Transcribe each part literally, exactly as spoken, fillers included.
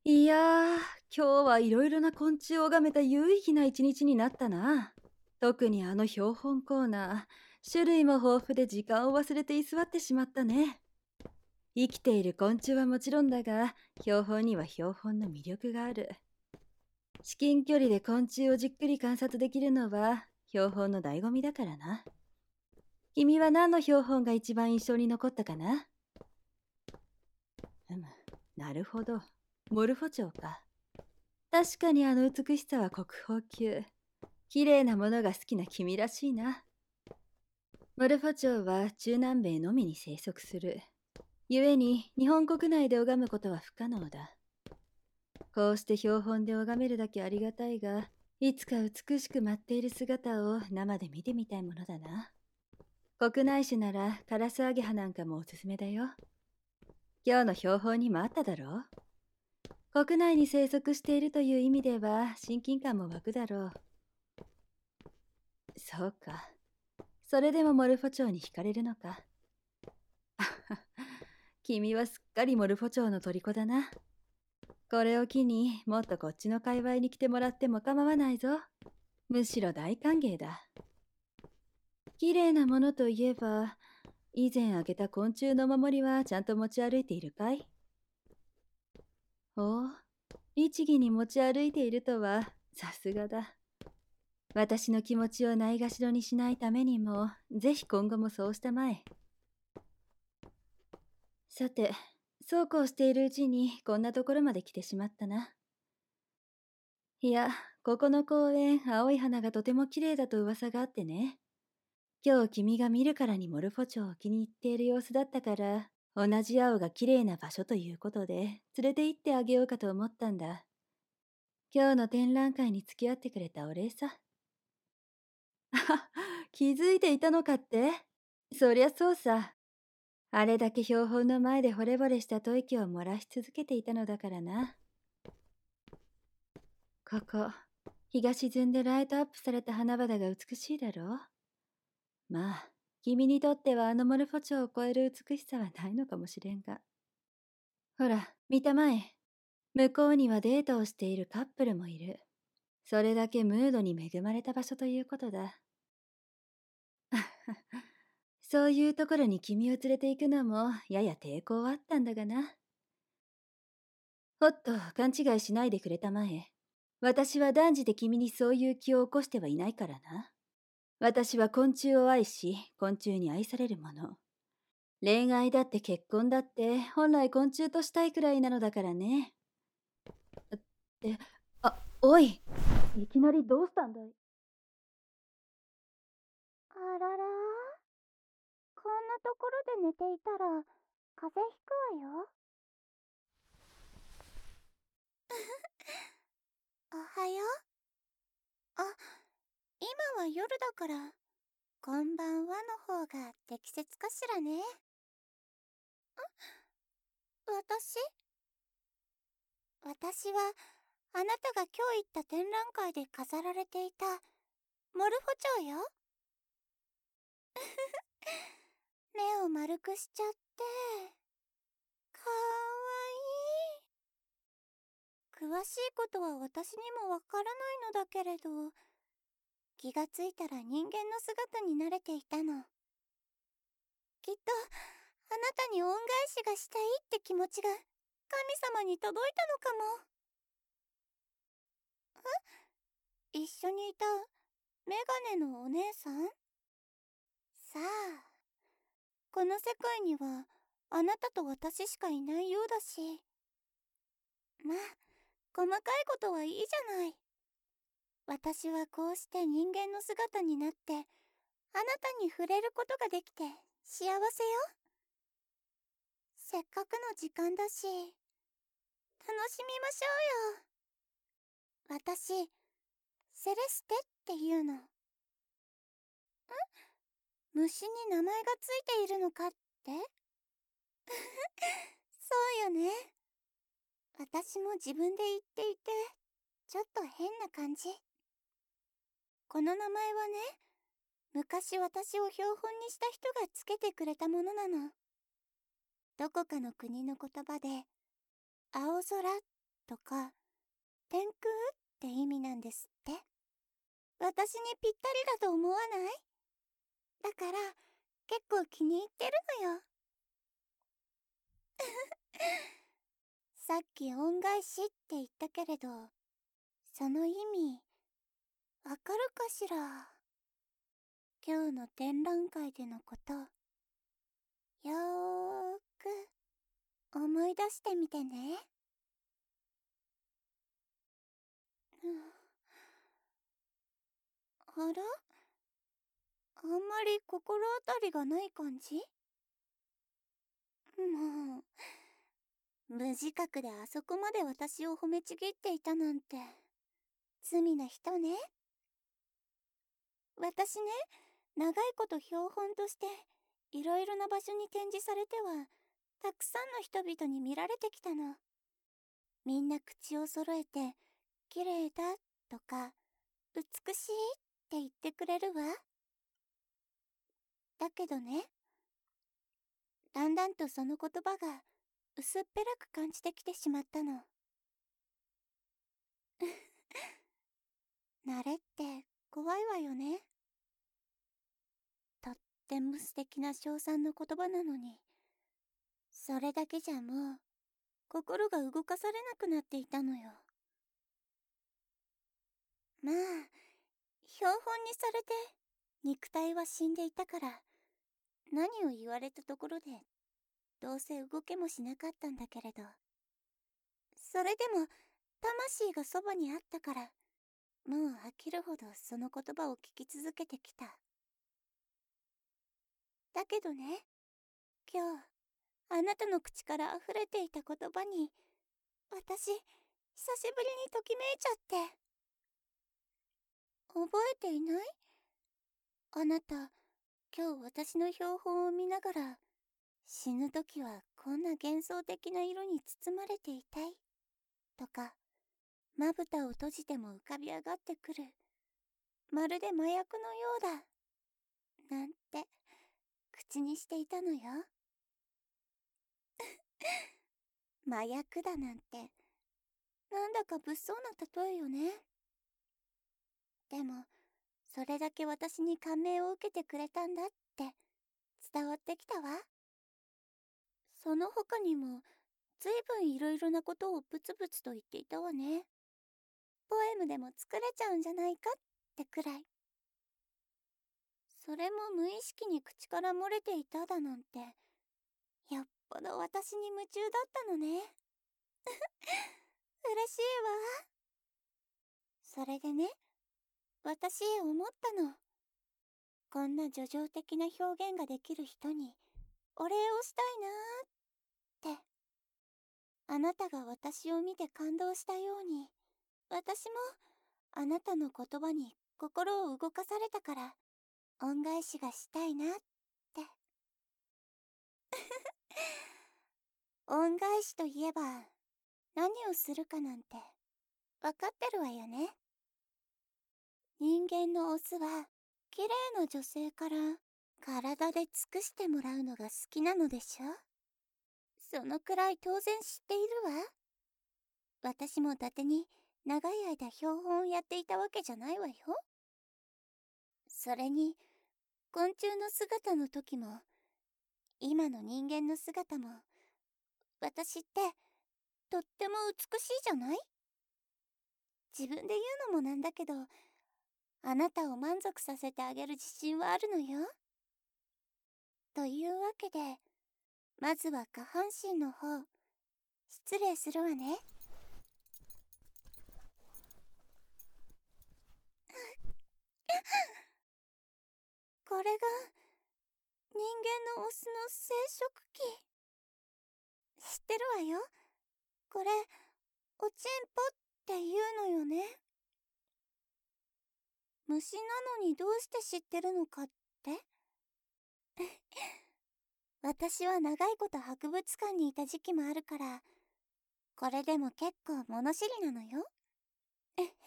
いやー、今日はいろいろな昆虫を拝めた有意義な一日になったな。特にあの標本コーナー、種類も豊富で時間を忘れて居座ってしまったね。生きている昆虫はもちろんだが、標本には標本の魅力がある。至近距離で昆虫をじっくり観察できるのは、標本の醍醐味だからな。君は何の標本が一番印象に残ったかな？うむ、なるほど。モルフォチョウか。確かにあの美しさは国宝級。綺麗なものが好きな君らしいな。モルフォチョウは中南米のみに生息する。故に日本国内で拝むことは不可能だ。こうして標本で拝めるだけありがたいが、いつか美しく舞っている姿を生で見てみたいものだな。国内種ならカラスアゲハなんかもおすすめだよ。今日の標本にもあっただろう。国内に生息しているという意味では親近感も湧くだろう。そうか。それでもモルフォチョウに惹かれるのか。君はすっかりモルフォチョウの虜だな。これを機にもっとこっちの界隈に来てもらっても構わないぞ。むしろ大歓迎だ。綺麗なものといえば、以前あげた昆虫の守りはちゃんと持ち歩いているかい？おお、律儀に持ち歩いているとはさすがだ。私の気持ちをないがしろにしないためにも、ぜひ今後もそうしたまえ。さて、そうこうしているうちにこんなところまで来てしまったな。いや、ここの公園、青い花がとても綺麗だと噂があってね。今日君が見るからにモルフォチョウを気に入っている様子だったから、同じ青が綺麗な場所ということで、連れて行ってあげようかと思ったんだ。今日の展覧会に付き合ってくれたお礼さ。あ、気づいていたのかって？そりゃそうさ。あれだけ標本の前で惚れ惚れした吐息を漏らし続けていたのだからな。ここ、日が沈んでライトアップされた花々が美しいだろう？まあ、君にとってはあのモルフォチョウを超える美しさはないのかもしれんが。ほら、見たまえ。向こうにはデートをしているカップルもいる。それだけムードに恵まれた場所ということだ。そういうところに君を連れて行くのもやや抵抗はあったんだがな。おっと、勘違いしないでくれたまえ。私は断じて君にそういう気を起こしてはいないからな。私は昆虫を愛し、昆虫に愛されるもの。恋愛だって結婚だって本来昆虫としたいくらいなのだからね。って、あ、おい。いきなりどうしたんだい？ あらら、こんなところで寝ていたら風邪ひくわよ。おはよう。あ、今は夜だから、こんばんはの方が適切かしらね。私私は、あなたが今日行った展覧会で飾られていた、モルフォチョウよ。目を丸くしちゃって、かわいい。詳しいことは私にもわからないのだけれど、気がついたら人間の姿に慣れていたの。きっと、あなたに恩返しがしたいって気持ちが神様に届いたのかも。一緒にいたメガネのお姉さん？さあ、この世界にはあなたと私しかいないようだし。まあ、細かいことはいいじゃない。私はこうして人間の姿になって、あなたに触れることができて幸せよ。せっかくの時間だし、楽しみましょうよ。私、セレステっていうの。虫に名前がついているのかって？そうよね。私も自分で言っていて、ちょっと変な感じ。この名前はね、昔私を標本にした人がつけてくれたものなの。どこかの国の言葉で、青空っとか天空って意味なんですって。私にぴったりだと思わない？だから結構気に入ってるのよ。さっき恩返しって言ったけれど、その意味わかるかしら？今日の展覧会でのこと、よーく思い出してみてね。うん、あら？あんまり心当たりがない感じ？もう、無自覚であそこまで私を褒めちぎっていたなんて、罪な人ね。私ね、長いこと標本として、いろいろな場所に展示されては、たくさんの人々に見られてきたの。みんな口を揃えて、綺麗だとか、美しいって言ってくれるわ。だけどね、だんだんとその言葉が薄っぺらく感じてきてしまったの。慣れって怖いわよね。とっても素敵な称賛の言葉なのに、それだけじゃもう心が動かされなくなっていたのよ。まあ、標本にされて肉体は死んでいたから、何を言われたところでどうせ動けもしなかったんだけれど、それでも魂がそばにあったから、もう飽きるほどその言葉を聞き続けてきた。だけどね、今日あなたの口から溢れていた言葉に、私久しぶりにときめいちゃって。覚えていない？あなた、今日私の標本を見ながら、死ぬ時はこんな幻想的な色に包まれていたいとか、まぶたを閉じても浮かび上がってくる、まるで麻薬のようだなんて口にしていたのよ。麻薬だなんて、なんだか物騒な例えよね。でもそれだけ私に感銘を受けてくれたんだって伝わってきたわ。その他にもずいぶんいろいろなことをブツブツと言っていたわね。ポエムでも作れちゃうんじゃないかってくらい。それも無意識に口から漏れていただなんて、よっぽど私に夢中だったのね。嬉しいわ。それでね、私思ったの。こんな叙情的な表現ができる人にお礼をしたいなーって。あなたが私を見て感動したように、私もあなたの言葉に心を動かされたから、恩返しがしたいなって。恩返しといえば、何をするかなんて、わかってるわよね。人間のオスは、綺麗な女性から体で尽くしてもらうのが好きなのでしょ？そのくらい当然知っているわ。私も伊達に長い間標本をやっていたわけじゃないわよ。それに、昆虫の姿の時も、今の人間の姿も、私ってとっても美しいじゃない？自分で言うのもなんだけど、あなたを満足させてあげる自信はあるのよ。というわけで、まずは下半身の方、失礼するわね。これが人間のオスの生殖器。知ってるわよ。これ、おちんぽって言うのよね。虫なのにどうして知ってるのかって私は長いこと博物館にいた時期もあるから、これでも結構物知りなのよ。えへん。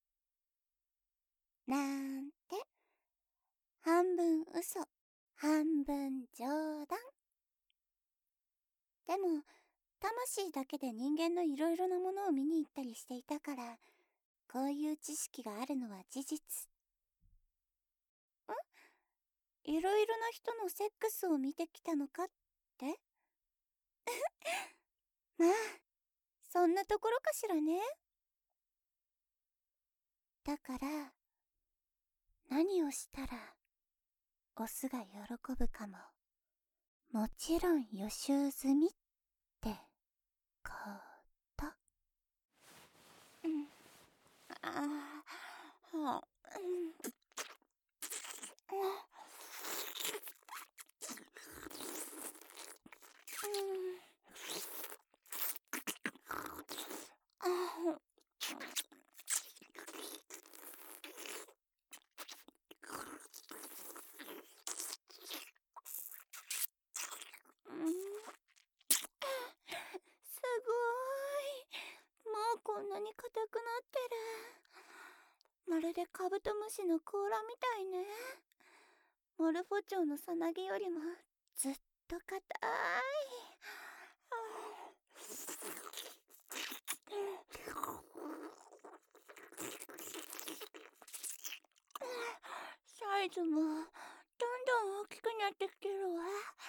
なんて、半分嘘、半分冗談。でも、 魂だけで人間のいろいろなものを見に行ったりしていたから、こういう知識があるのは事実。ん？いろいろな人のセックスを見てきたのかってまあ、そんなところかしらね。だから、何をしたら、オスが喜ぶかも。もちろん予習済みってこと。うん。ああ、はあ、うん。ああ、すごい。もうこんなに硬くなってる。まるでカブトムシの甲羅みたいね。モルフォチョウのさなぎよりもずっと硬い。サイズもどんどん大きくなってきてるわ。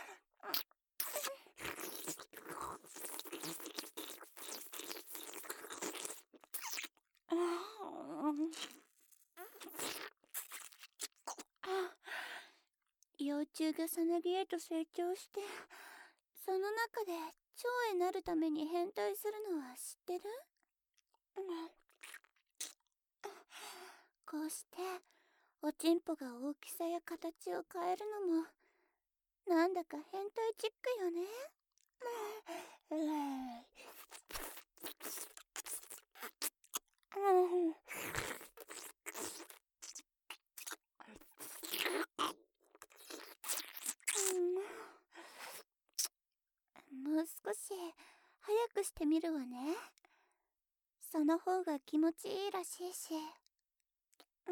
幼虫がさなぎへと成長して、その中で蝶へなるために変態するのは知ってる？こうしておちんぽが大きさや形を変えるのもなんだか変態チックよね。もう少し早くしてみるわね。その方が気持ちいいらしいし。うん。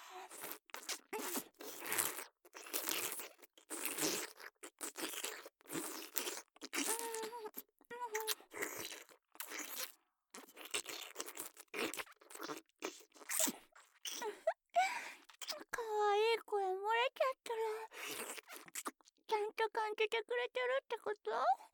かわいい声漏れちゃったら、ちゃんと感じてくれてるってこと？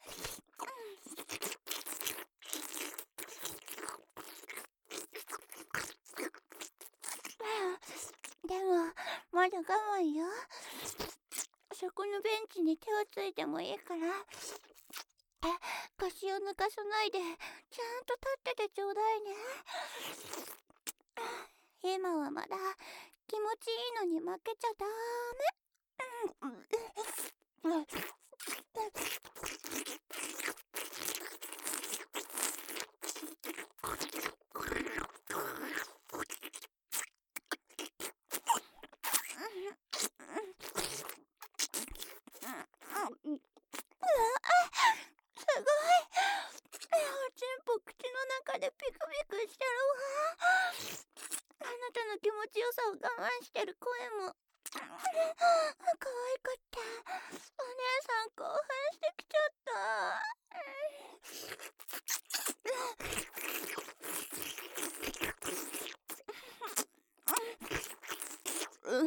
でもまだ我慢よ。そこのベンチに手をついてもいいから、腰を抜かさないでちゃんと立っててちょうだいね。今はまだ気持ちいいのに負けちゃダメ。すごい。おちんぽ口の中でピクピクしてるわ。あなたの気持ちよさを我慢してる声も可愛かった。お姉さん興奮してきちゃった。うん。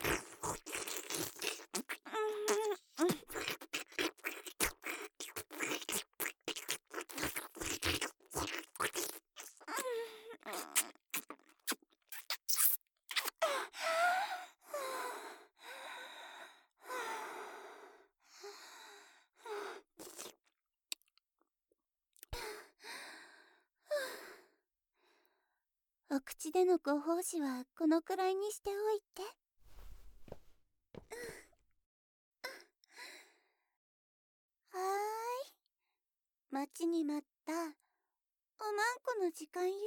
お口でのご奉仕はこのくらいにしておいて。はーい。待ちに待ったおまんこの時間よ。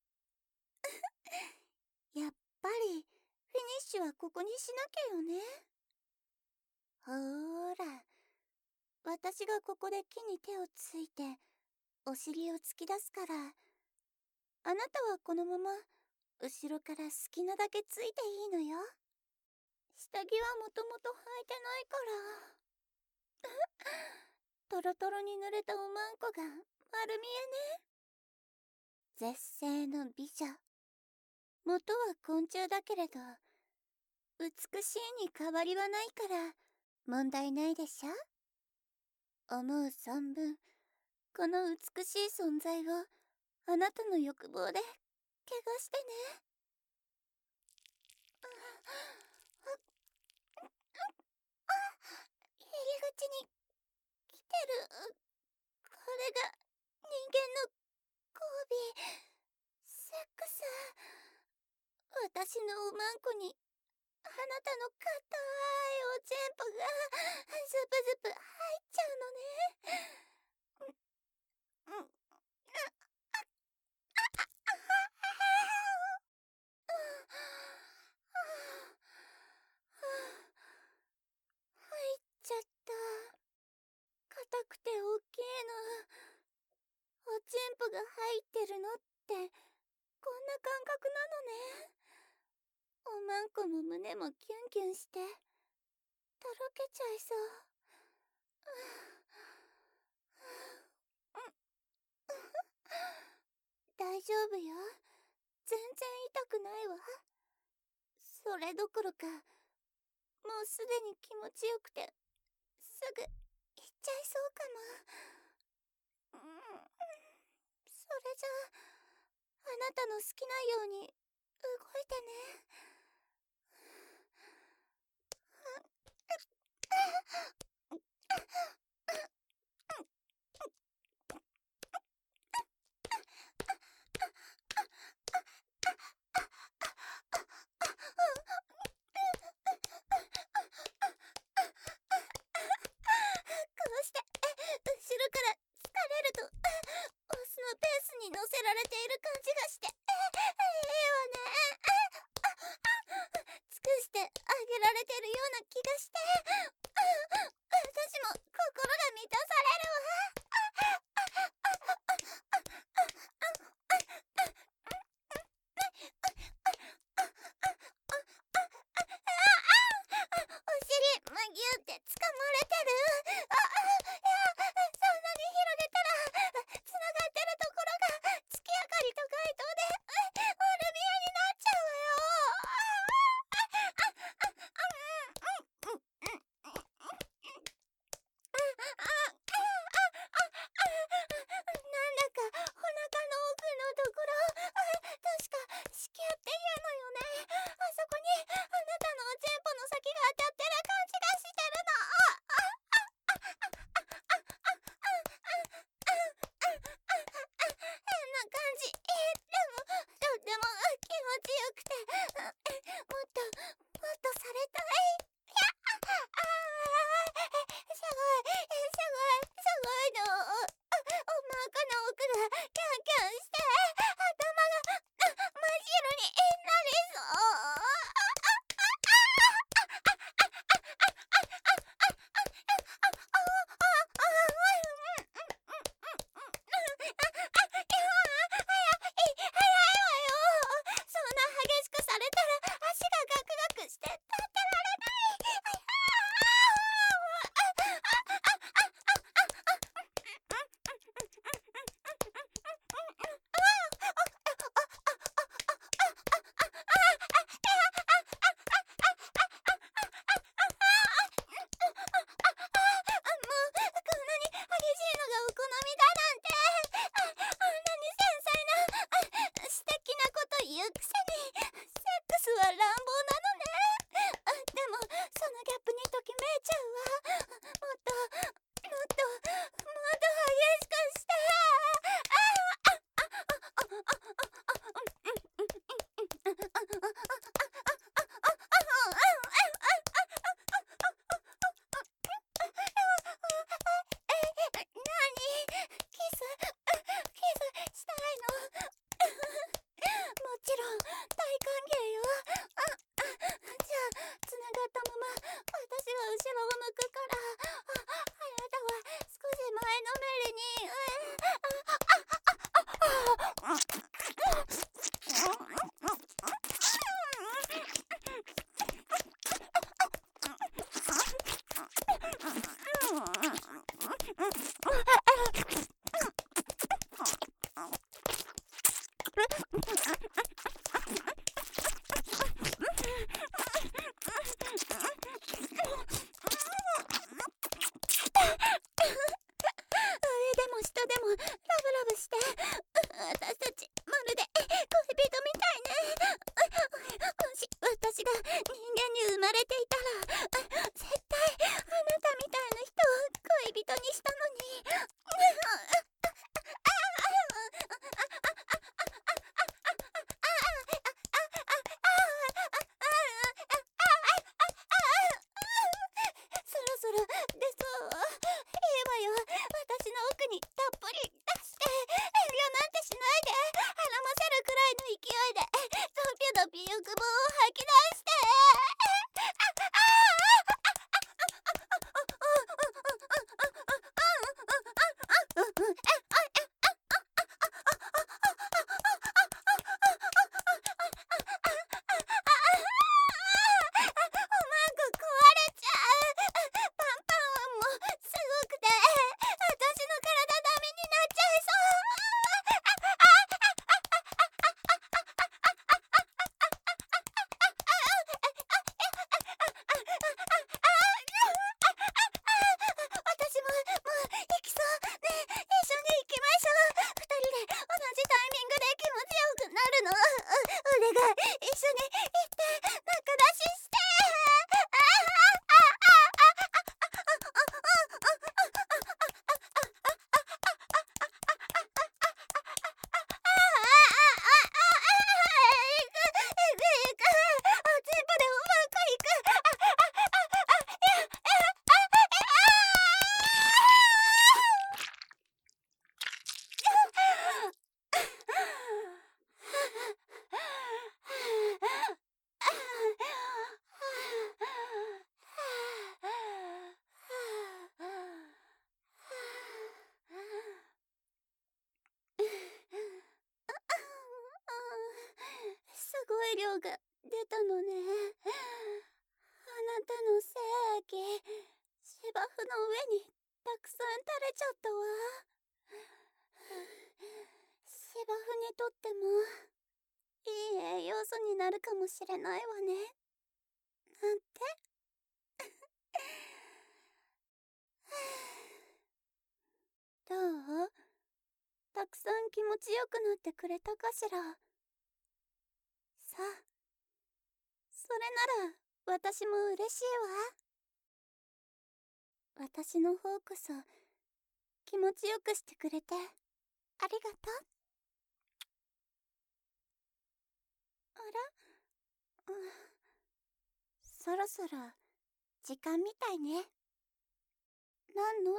やっぱりフィニッシュはここにしなきゃよね。ほーら、私がここで木に手をついてお尻を突き出すから、あなたはこのまま後ろから好きなだけついていいのよ。下着はもともと履いてないから。 トロトロに濡れたおまんこが丸見えね。絶世の美女。元は昆虫だけれど、美しいに変わりはないから問題ないでしょ。思う存分、この美しい存在をあなたの欲望で怪我してね。入り口に来てる。これが人間の交尾、セックス。私のおまんこにあなたの硬いおちんぽがズプズプ入っちゃうのね。うんうん入っちゃった。硬くて大きいの。おちんぽが入ってるのってこんな感覚なのね。おまんこも胸もキュンキュンしてとろけちゃいそう。大丈夫よ。全然痛くないわ。それどころか、もうすでに気持ちよくてすぐ行っちゃいそうかも。うん、それじゃあ、あなたの好きなように動いてね。こうして後ろから疲れるとオスのペースに乗せられている感じがしていいわね。尽くしてあげられてるような気がして私も心が満たされるわ。お尻まぎゅって掴まれてる。あ、いや、そんなに広げたらつながってるところが月明かりと街灯ででも下でもラブラブして、私たちまるで恋人みたいね。もし私が人間に生まれていたら、絶対あなたみたいな人を恋人にしたのに。そろそろ出そう。いいわよ。私の奥にたっぷり出して、遠慮なんてしないで。絡ませるくらいの勢いでドピュドピ欲望を吐き出して。マンゴ壊れちゃう。パンパンもすごくて、私の体ダメになっちゃいそう私ももう行きそう。ねえ、一緒に行きましょう。二人で同じタイミングで気持ちよくなるの。お願い、一緒に行って仲出しして。すごい量が出たのね。あなたの精液、芝生の上にたくさん垂れちゃったわ。芝生にとってもいい栄養素になるかもしれないわね。なんて。どう？たくさん気持ちよくなってくれたかしら。さあ、それなら私も嬉しいわ。私の方こそ気持ちよくしてくれてありがとう。あら、うん、そろそろ時間みたいね。なんのって。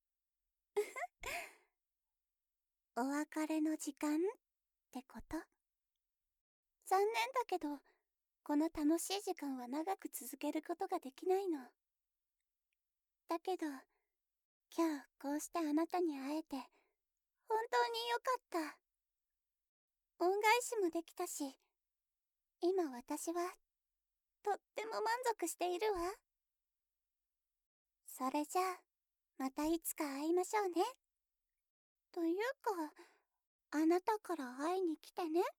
お別れの時間ってこと？残念だけど、この楽しい時間は長く続けることができないの。だけど、今日こうしてあなたに会えて本当によかった。恩返しもできたし、今私はとっても満足しているわ。それじゃあまたいつか会いましょうね。というか、あなたから会いに来てね。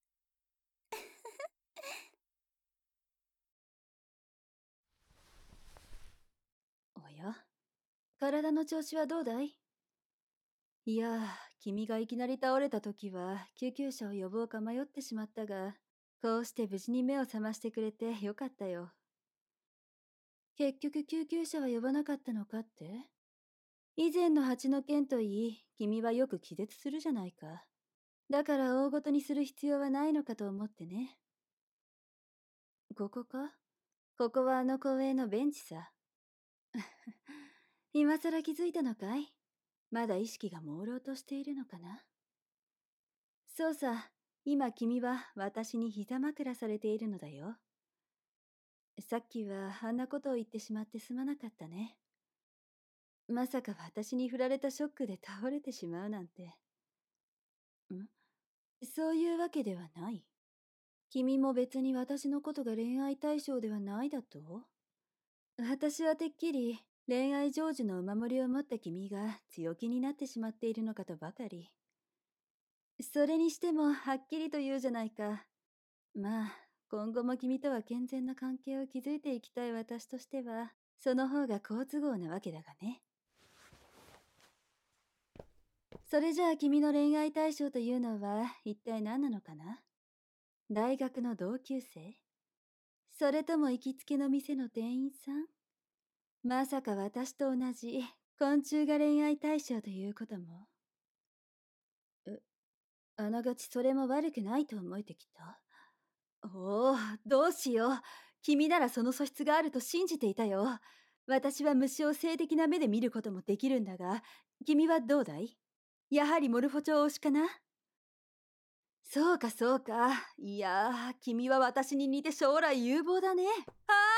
おや、体の調子はどうだい？いやー、君がいきなり倒れた時は救急車を呼ぼうか迷ってしまったが、こうして無事に目を覚ましてくれてよかったよ。結局救急車は呼ばなかったのかって？以前の蜂の件といい、君はよく気絶するじゃないか。だから大ごとにする必要はないのかと思ってね。ここか？ここはあの公園のベンチさ。今さら気づいたのかい？まだ意識が朦朧としているのかな？そうさ、今君は私に膝枕されているのだよ。さっきはあんなことを言ってしまってすまなかったね。まさか私に振られたショックで倒れてしまうなんて。ん？そういうわけではない。君も別に私のことが恋愛対象ではないだと？私はてっきり恋愛成就のお守りを持った君が強気になってしまっているのかとばかり。 それにしてもはっきりと言うじゃないか。まあ、今後も君とは健全な関係を築いていきたい私としては、その方が好都合なわけだがね。それじゃあ君の恋愛対象というのは一体何なのかな？大学の同級生？それとも行きつけの店の店員さん？まさか私と同じ昆虫が恋愛対象ということも？え、あながちそれも悪くないと思えてきた。おお、どうしよう。君ならその素質があると信じていたよ。私は虫を性的な目で見ることもできるんだが、君はどうだい？やはりモルフォチョウ推しかな？そうかそうか。いやー、君は私に似て将来有望だね。あ